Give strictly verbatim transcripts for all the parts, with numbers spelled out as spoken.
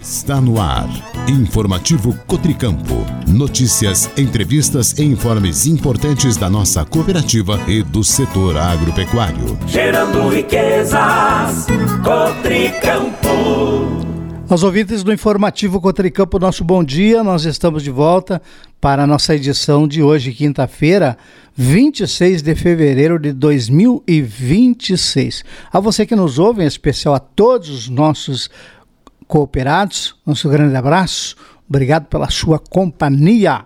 Está no ar. Informativo Cotricampo. Notícias, entrevistas e informes importantes da nossa cooperativa e do setor agropecuário. Gerando riquezas, Cotricampo. Aos ouvintes do Informativo Cotricampo, nosso bom dia. Nós estamos de volta para a nossa edição de hoje, quinta-feira, vinte e seis de fevereiro de dois mil e vinte e seis. A você que nos ouve, em especial a todos os nossos cooperados, nosso grande abraço. Obrigado pela sua companhia.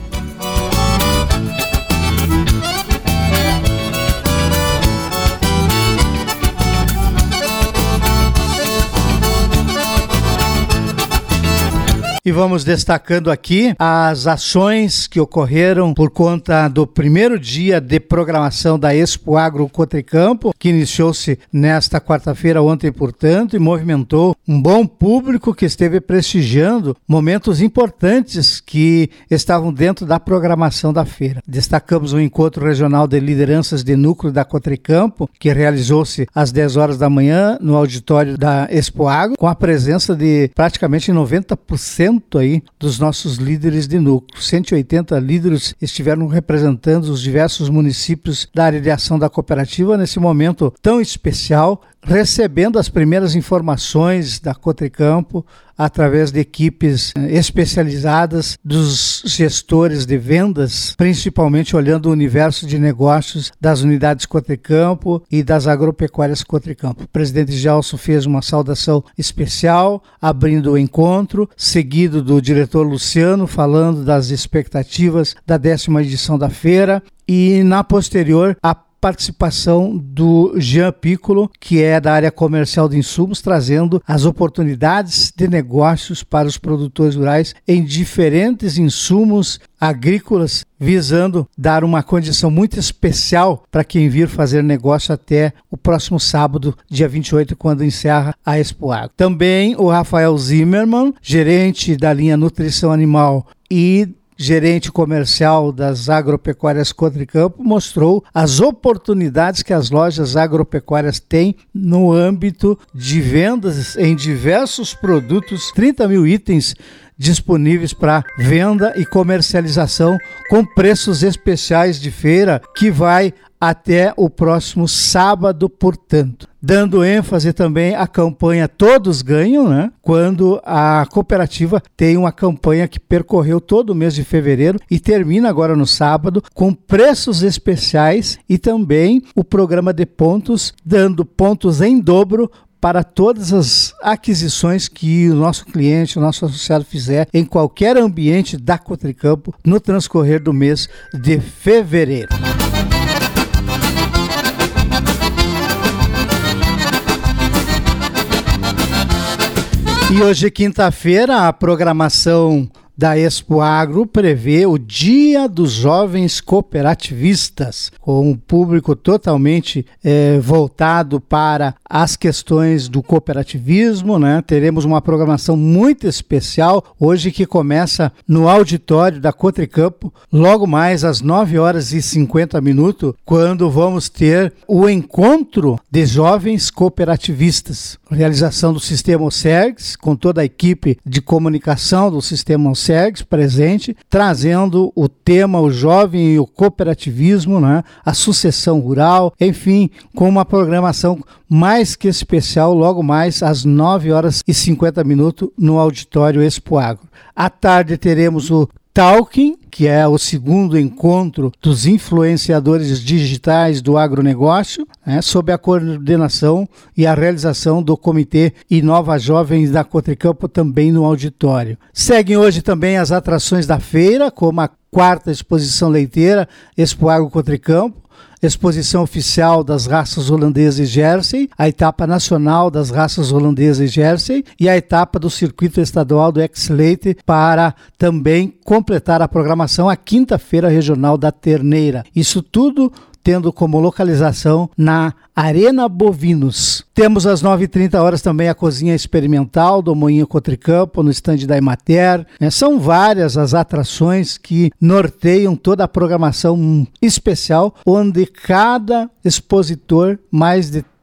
E vamos destacando aqui as ações que ocorreram por conta do primeiro dia de programação da Expo Agro Cotricampo, que iniciou-se nesta quarta-feira, ontem, portanto, e movimentou um bom público que esteve prestigiando momentos importantes que estavam dentro da programação da feira. Destacamos o encontro regional de lideranças de núcleo da Cotricampo, que realizou-se às dez horas da manhã no auditório da Expo Agro, com a presença de praticamente noventa por cento aí dos nossos líderes de núcleo. cento e oitenta líderes estiveram representando os diversos municípios da área de ação da cooperativa nesse momento tão especial, recebendo as primeiras informações da Cotricampo através de equipes especializadas dos gestores de vendas, principalmente olhando o universo de negócios das unidades Cotricampo e das agropecuárias Cotricampo. O presidente Gelson fez uma saudação especial, abrindo o encontro, seguido do diretor Luciano, falando das expectativas da décima edição da feira, e na posterior a participação do Jean Piccolo, que é da área comercial de insumos, trazendo as oportunidades de negócios para os produtores rurais em diferentes insumos agrícolas, visando dar uma condição muito especial para quem vir fazer negócio até o próximo sábado, dia vinte e oito, quando encerra a Expo Agro. Também o Rafael Zimmermann, gerente da linha Nutrição Animal e gerente comercial das agropecuárias Cotricampo, mostrou as oportunidades que as lojas agropecuárias têm no âmbito de vendas em diversos produtos, trinta mil itens disponíveis para venda e comercialização com preços especiais de feira que vai até o próximo sábado, portanto. Dando ênfase também à campanha Todos Ganham, né? Quando a cooperativa tem uma campanha que percorreu todo o mês de fevereiro e termina agora no sábado com preços especiais e também o programa de pontos, dando pontos em dobro para todas as aquisições que o nosso cliente, o nosso associado fizer em qualquer ambiente da Cotricampo no transcorrer do mês de fevereiro. E hoje, quinta-feira, a programação da Expo Agro prevê o Dia dos Jovens Cooperativistas, com um público totalmente é, voltado para as questões do cooperativismo, né? Teremos uma programação muito especial hoje que começa no auditório da Cotricampo, logo mais às nove horas e cinquenta minutos, quando vamos ter o encontro de jovens cooperativistas. Realização do Sistema OSERGS, com toda a equipe de comunicação do Sistema OSERGS presente, trazendo o tema o jovem e o cooperativismo, né? A sucessão rural, enfim, com uma programação mais que especial, logo mais às nove horas e cinquenta minutos no auditório Expo Agro. À tarde teremos o Talking, que é o segundo encontro dos influenciadores digitais do agronegócio, né, sob a coordenação e a realização do Comitê Inova Jovens da Cotricampo, também no auditório. Seguem hoje também as atrações da feira, como a quarta exposição leiteira Expo Agro Cotricampo, exposição oficial das raças holandesa e Jersey, a etapa nacional das raças holandesa e Jersey e a etapa do circuito estadual do Ex-Leite, para também completar a programação a quinta-feira regional da Terneira. Isso tudo tendo como localização na Arena Bovinos. Temos às nove e trinta horas também a cozinha experimental do Moinho Cotricampo, no estande da Emater. É, são várias as atrações que norteiam toda a programação especial, onde cada expositor, mais de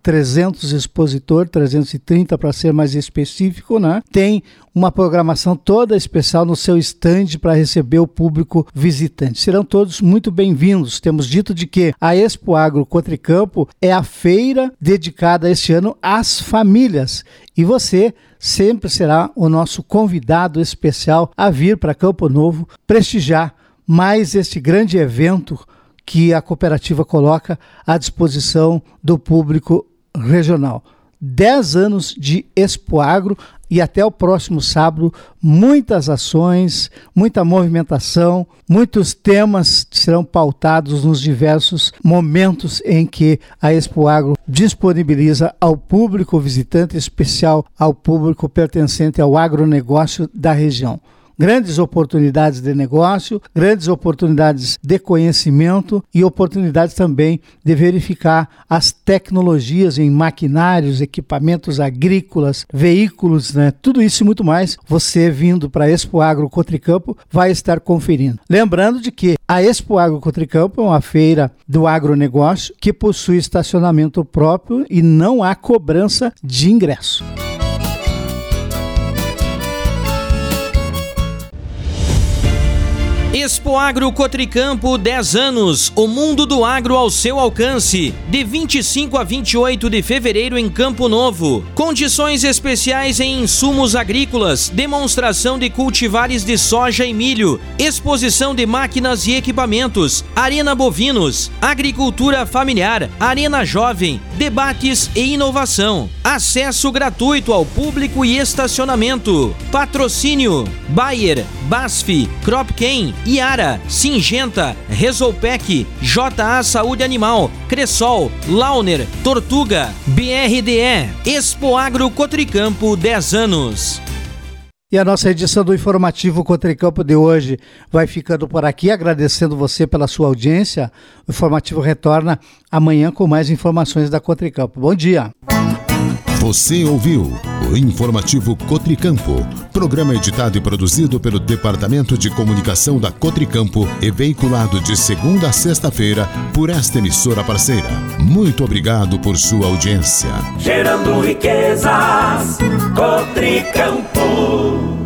trezentos expositores, trezentos e trinta para ser mais específico, né? Tem uma programação toda especial no seu estande para receber o público visitante. Serão todos muito bem-vindos. Temos dito de que a Expo Agro Cotricampo é a feira dedicada este ano às famílias. E você sempre será o nosso convidado especial a vir para Campo Novo prestigiar mais este grande evento que a cooperativa coloca à disposição do público regional. Dez anos de Expo Agro e até o próximo sábado, muitas ações, muita movimentação, muitos temas serão pautados nos diversos momentos em que a Expo Agro disponibiliza ao público visitante, em especial ao público pertencente ao agronegócio da região. Grandes oportunidades de negócio, grandes oportunidades de conhecimento e oportunidades também de verificar as tecnologias em maquinários, equipamentos agrícolas, veículos, né? Tudo isso e muito mais, você vindo para a Expo Agro Cotricampo vai estar conferindo. Lembrando de que a Expo Agro Cotricampo é uma feira do agronegócio que possui estacionamento próprio e não há cobrança de ingresso. Expo Agro Cotricampo, dez anos, o mundo do agro ao seu alcance, de vinte e cinco a vinte e oito de fevereiro em Campo Novo. Condições especiais em insumos agrícolas, demonstração de cultivares de soja e milho, exposição de máquinas e equipamentos, arena bovinos, agricultura familiar, arena jovem, debates e inovação, acesso gratuito ao público e estacionamento. Patrocínio: Bayer, Basf, Cropken, Iara, Singenta, Resolpec, J A Saúde Animal, Cressol, Launer, Tortuga, B R D E. Expo Agro Cotricampo, dez anos. E a nossa edição do Informativo Cotricampo de hoje vai ficando por aqui, agradecendo você pela sua audiência. O Informativo retorna amanhã com mais informações da Cotricampo. Bom dia! Você ouviu o Informativo Cotricampo, programa editado e produzido pelo Departamento de Comunicação da Cotricampo e veiculado de segunda a sexta-feira por esta emissora parceira. Muito obrigado por sua audiência. Gerando riquezas, Cotricampo.